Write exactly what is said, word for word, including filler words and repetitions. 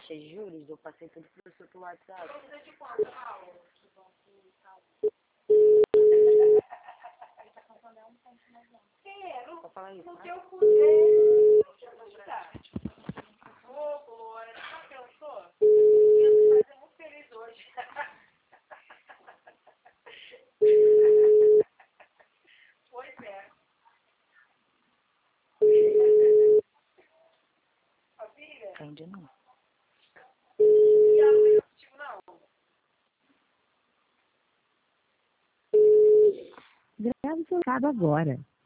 taxa de juros, eu passei tudo pro seu pro WhatsApp. Você de quanto, Paulo? Quero. Vou falar isso, No né? que eu puder. Ô, Glória, sabe o que eu sou? Eu tô fazendo muito feliz hoje. Pois é. A filha? Ainda não. E ela não brigou contigo, não? Grave seu recado agora.